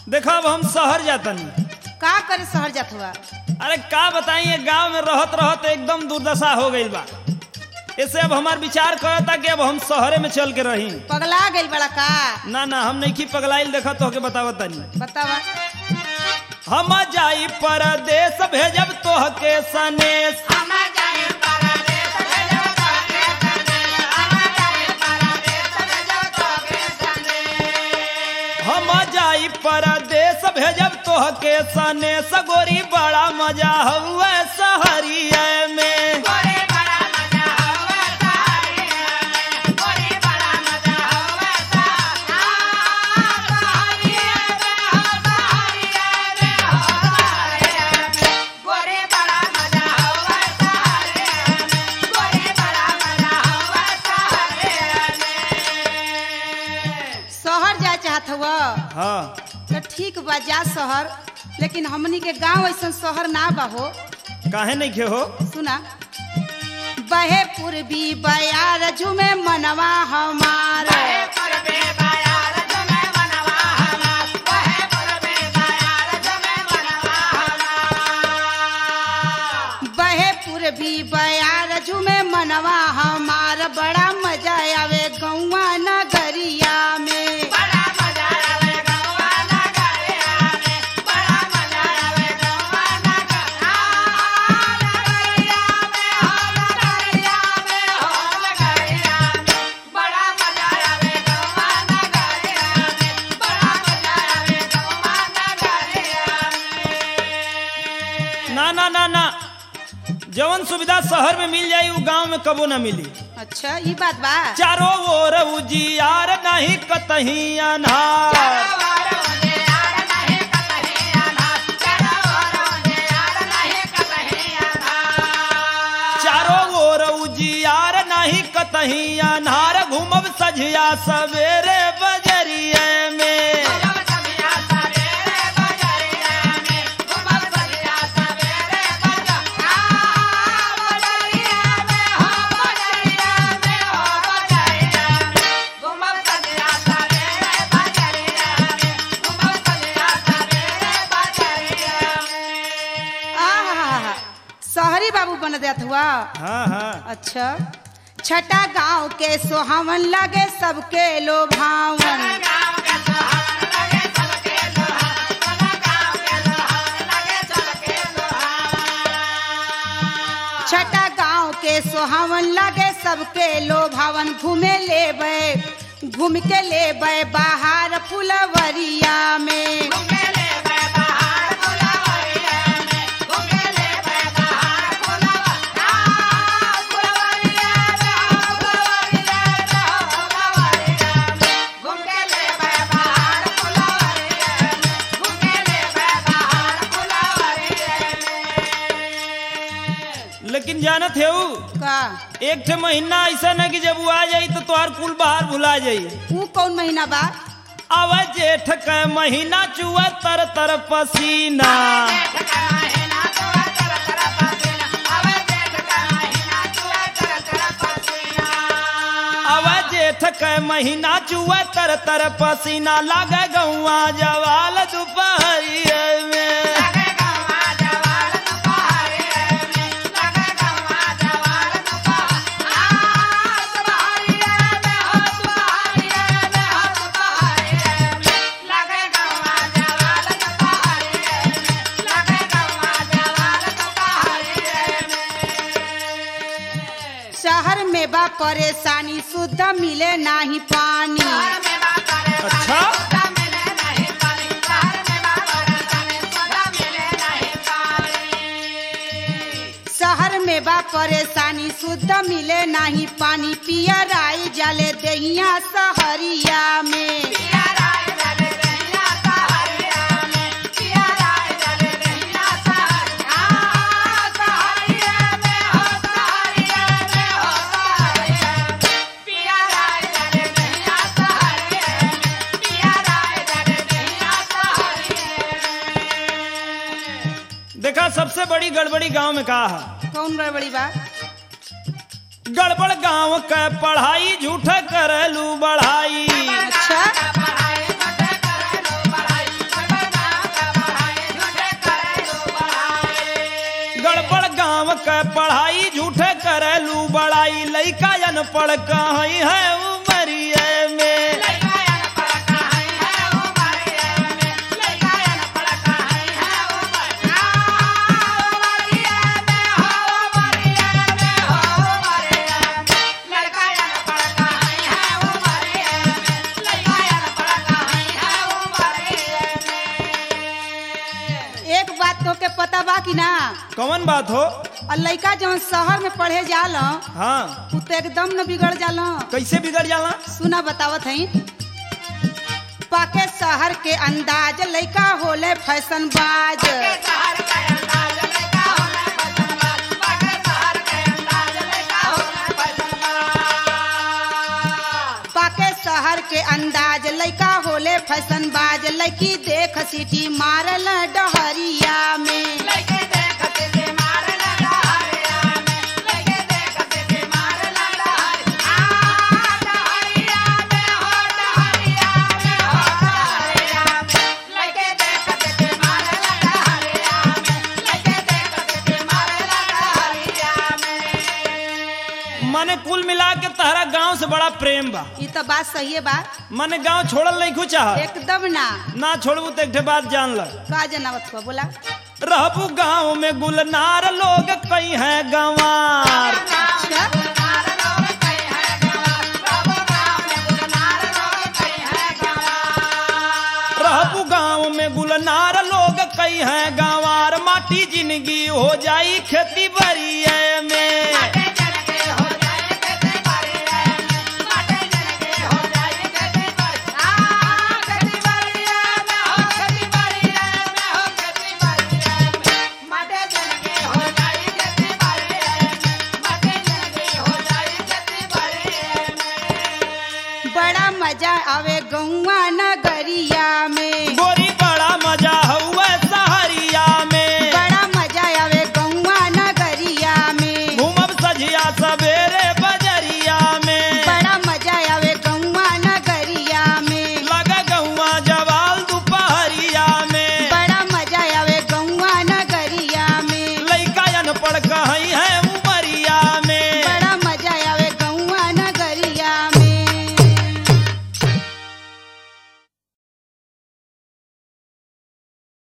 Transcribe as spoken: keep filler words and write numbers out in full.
देखा अब हम शहर जातनी। का करे शहर जात हुआ? अरे का बताइए, गांव में रहत रहत एकदम दुर्दशा हो गई बा। ऐसे अब हमार विचार करता कि अब हम शहरे में चल के रही। पगला गई बड़ा का? ना ना हम नहीं की पगलाइल, देखा तो के बतावत तनी। बतावा। हम जाई परदेश भेजब तोहके सनेश। हम जाई परदेश भेजब तोहके सनेश। गोरी बड़ा मजा हुआ शहरिया में। हाँ तो ठीक बा, जा शहर, लेकिन हमनी के गांव ऐसा शहर ना बा हो। काहे नहीं के हो? सुना। बहे पूर्वी बयार झूमे मनवा हमार। बहे पूर्वी बयार झूमे मनवा हमार। बड़ा मजा आवे गौवा नगरिया में। ना ना ना ना, जवन सुविधा शहर में मिल जाई वो गांव में कबो ना मिली। अच्छा ये बात बा। चारों ओर उजियार नहीं कतही अनहार। चारों ओर उजियार नहीं कतही अनहार। घूमब सझिया सवेरे बजरिया में। शहरी बाबू बन देत हुआ। हाँ हाँ। अच्छा। छठा गांव के सोहावन लगे सबके लोभावन। छठा गांव के सोहावन लगे सबके लोभावन। घूमे लेबे घूम के लेबे बाहर फुलवरिया में। लेकिन जानत है का? एक ठे महीना ऐसा न कि जब वो आ जाई तो तोहार कुल बाहर भुला जाई। वो कौन महीना बा? अब जेठ का महीना चुआ तर तर पसीना। अब जेठ का महीना चुआ तर तर पसीना। लागे गौवा जवाल दोपहरिया में। शहर में बा परेशानी, शुद्ध मिले नाही पानी। अच्छा। शहर में बा परेशानी, शुद्ध मिले नाही पानी। पियर आई जाले दहिया शहरिया में। देखा सबसे बड़ी गड़बड़ी गांव में कहा है। कौन गड़बड़ी बा? गड़बड़ गांव का पढ़ाई झूठा करलू बढ़ाई। अच्छा। के पढ़ाई झूठे करेलू बड़ाई लइका अनपढ़ कहीं है उमरिए में एक बात तो के पता बा कि ना, कौन बात हो? और लइका जवन शहर में पढ़े जाला हाँ उ तो एकदम न बिगड़ जाला। कैसे बिगड़ जाला? सुना बतावत हई। पाके शहर के अंदाज लइका होले फैशन बाज। पाके शहर के अंदाज लइका होले फैशन बाज। लइकी देख सीटी मारल डहरिया में। मने कुल मिला के तहरा गांव से बड़ा प्रेम बा। ये तो बात सही है बा। मने गांव छोड़ल नहीं कुछ चाह एकदम ना। ना छोड़बू तो एक बात जान ल। का जनावत को बोला? रहबू गांव में गुलनार लोग कई है गंवार। रहबू गांव में गुलनार लोग कई है गंवार। माटी जिंदगी हो जाई खेती बड़ी